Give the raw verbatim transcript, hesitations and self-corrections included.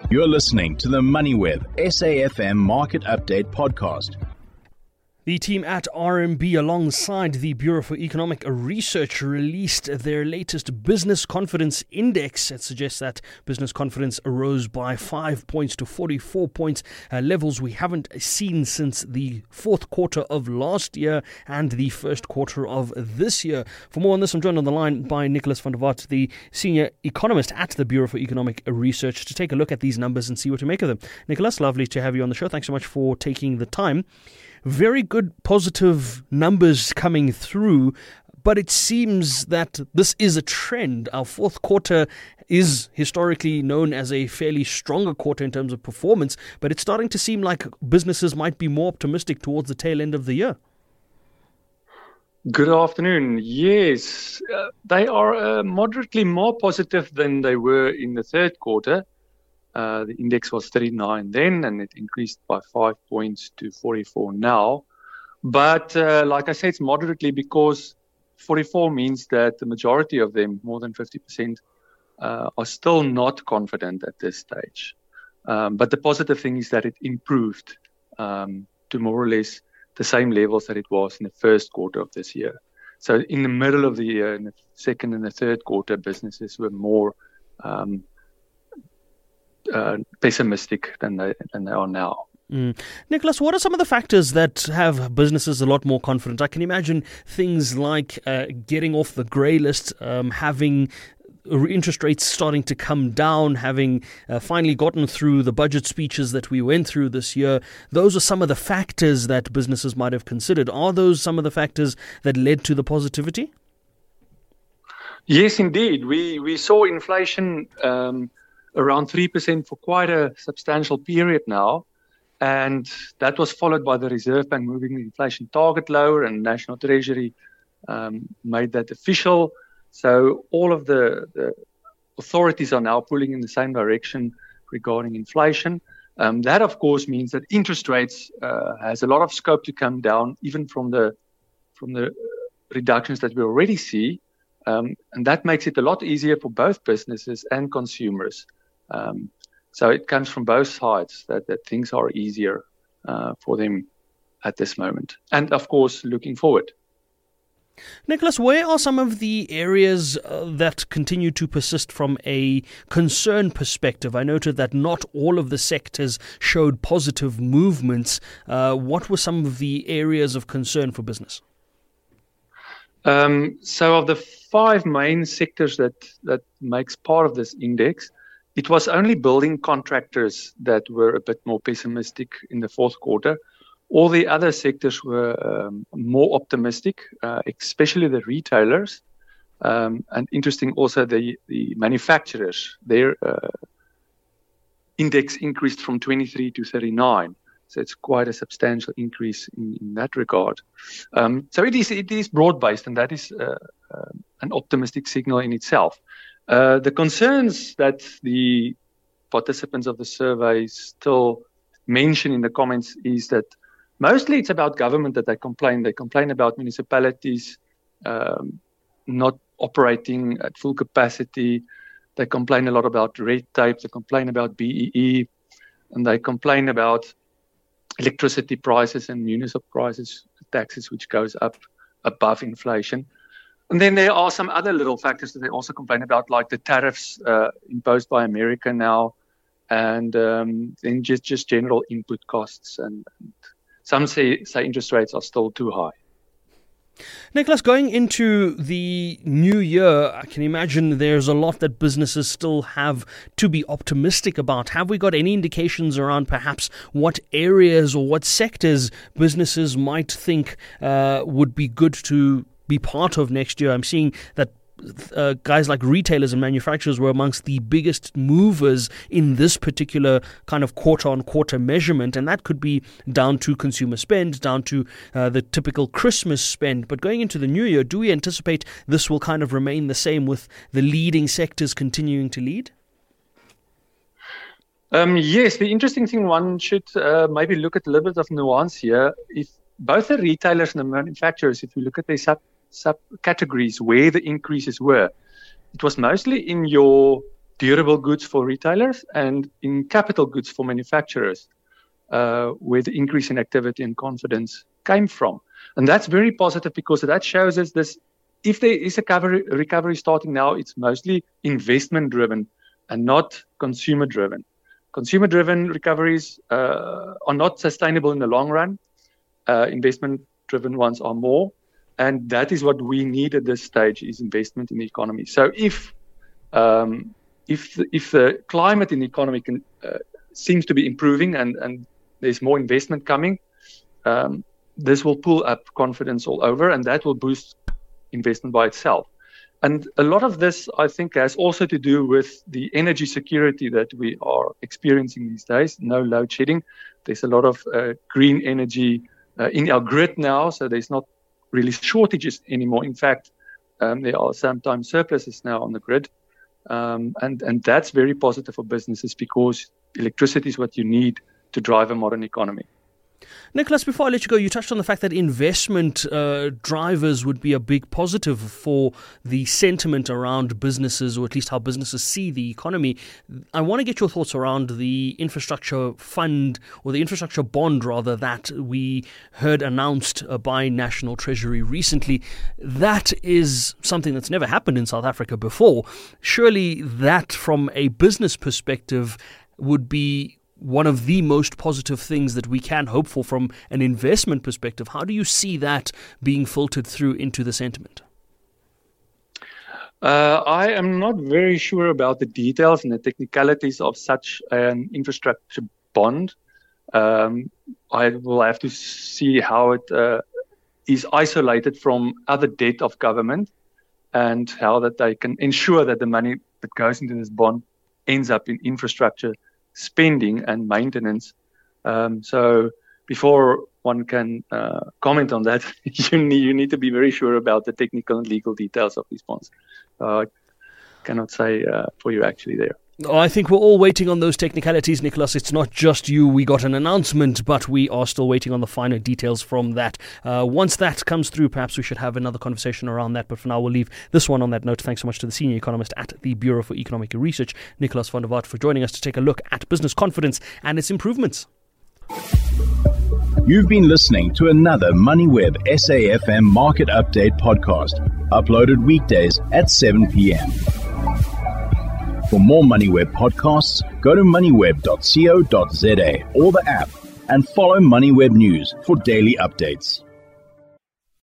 You're listening to the MoneyWeb S A F M Market Update podcast. The team at R M B, alongside the Bureau for Economic Research, released their latest business confidence index. It suggests that business confidence rose by five points to forty-four points, uh, levels we haven't seen since the fourth quarter of last year and the first quarter of this year. For more on this, I'm joined on the line by Nicholas van der Walt, the senior economist at the Bureau for Economic Research, to take a look at these numbers and see what to make of them. Nicholas, lovely to have you on the show. Thanks so much for taking the time. Very good positive numbers coming through, but it seems that this is a trend. Our fourth quarter is historically known as a fairly stronger quarter in terms of performance, but it's starting to seem like businesses might be more optimistic towards the tail end of the year. Good afternoon. Yes, uh, they are uh, moderately more positive than they were in the third quarter. Uh, the index was thirty-nine then, and it increased by five points to forty-four now. But uh, like I said, it's moderately because forty-four means that the majority of them, more than fifty percent, uh, are still not confident at this stage. Um, but the positive thing is that it improved um, to more or less the same levels that it was in the first quarter of this year. So in the middle of the year, in the second and the third quarter, businesses were more um, Uh, pessimistic than they than they are now. Mm. Nicholas, what are some of the factors that have businesses a lot more confident? I can imagine things like uh, getting off the grey list, um, having interest rates starting to come down, having uh, finally gotten through the budget speeches that we went through this year. Those are some of the factors that businesses might have considered. Are those some of the factors that led to the positivity? Yes, indeed. We we saw inflation Um, around three percent for quite a substantial period now. And that was followed by the Reserve Bank moving the inflation target lower, and National Treasury um, made that official. So all of the, the authorities are now pulling in the same direction regarding inflation. Um, that, of course, means that interest rates uh, has a lot of scope to come down, even from the from the reductions that we already see. Um, and that makes it a lot easier for both businesses and consumers. Um, so it comes from both sides that, that things are easier uh, for them at this moment. And, of course, looking forward. Nicholas, where are some of the areas uh, that continue to persist from a concern perspective? I noted that not all of the sectors showed positive movements. Uh, what were some of the areas of concern for business? Um, so of the five main sectors that, that makes part of this index, it was only building contractors that were a bit more pessimistic in the fourth quarter. All the other sectors were um, more optimistic, uh, especially the retailers. Um, and interesting also the, the manufacturers. Their uh, index increased from twenty-three to thirty-nine. So it's quite a substantial increase in, in that regard. Um, so it is it is broad-based, and that is uh, uh, an optimistic signal in itself. Uh, the concerns that the participants of the survey still mention in the comments is that mostly it's about government that they complain. They complain about municipalities um, not operating at full capacity. They complain a lot about red tape. They complain about B E E, and they complain about electricity prices and municipal prices, taxes, which goes up above inflation. And then there are some other little factors that they also complain about, like the tariffs uh, imposed by America now, and um, then just, just general input costs. And, and some say, say interest rates are still too high. Nicholas, going into the new year, I can imagine there's a lot that businesses still have to be optimistic about. Have we got any indications around perhaps what areas or what sectors businesses might think uh, would be good to be part of next year? I'm seeing that Uh, guys like retailers and manufacturers were amongst the biggest movers in this particular kind of quarter-on-quarter measurement, and that could be down to consumer spend, down to uh, the typical Christmas spend. But going into the new year, do we anticipate this will kind of remain the same with the leading sectors continuing to lead? Um, yes, the interesting thing, one should uh, maybe look at a little bit of nuance here. If both the retailers and the manufacturers, if you look at their sub subcategories where the increases were, it was mostly in your durable goods for retailers and in capital goods for manufacturers, uh, where the increase in activity and confidence came from. And that's very positive because that shows us this, if there is a recovery, recovery starting now, it's mostly investment driven and not consumer driven. Consumer driven recoveries uh, are not sustainable in the long run. Uh, investment driven ones are more. And that is what we need at this stage, is investment in the economy. So if um, if the, if the climate in the economy can, uh, seems to be improving and, and there's more investment coming, um, this will pull up confidence all over, and that will boost investment by itself. And a lot of this, I think, has also to do with the energy security that we are experiencing these days. No load shedding. There's a lot of uh, green energy uh, in our grid now, so there's not really shortages anymore. In fact, um, there are sometimes surpluses now on the grid. Um, and, and that's very positive for businesses because electricity is what you need to drive a modern economy. Nicholas, before I let you go, you touched on the fact that investment uh, drivers would be a big positive for the sentiment around businesses, or at least how businesses see the economy. I want to get your thoughts around the infrastructure fund, or the infrastructure bond, rather, that we heard announced uh, by National Treasury recently. That is something that's never happened in South Africa before. Surely that, from a business perspective, would be one of the most positive things that we can hope for from an investment perspective. How do you see that being filtered through into the sentiment? Uh, I am not very sure about the details and the technicalities of such an infrastructure bond. Um, I will have to see how it uh, is isolated from other debt of government and how that they can ensure that the money that goes into this bond ends up in infrastructure spending and maintenance. Um, so before one can uh, comment on that, you need, you need to be very sure about the technical and legal details of these bonds. Uh, I cannot say uh, for you actually there. I think we're all waiting on those technicalities, Nicholas. It's not just you. We got an announcement, but we are still waiting on the finer details from that. Uh, once that comes through, perhaps we should have another conversation around that. But for now, we'll leave this one on that note. Thanks so much to the senior economist at the Bureau for Economic Research, Nicholas van der Walt, for joining us to take a look at business confidence and its improvements. You've been listening to another MoneyWeb S A F M Market Update podcast, uploaded weekdays at seven p.m. For more MoneyWeb podcasts, go to moneyweb dot co dot za or the app and follow MoneyWeb News for daily updates.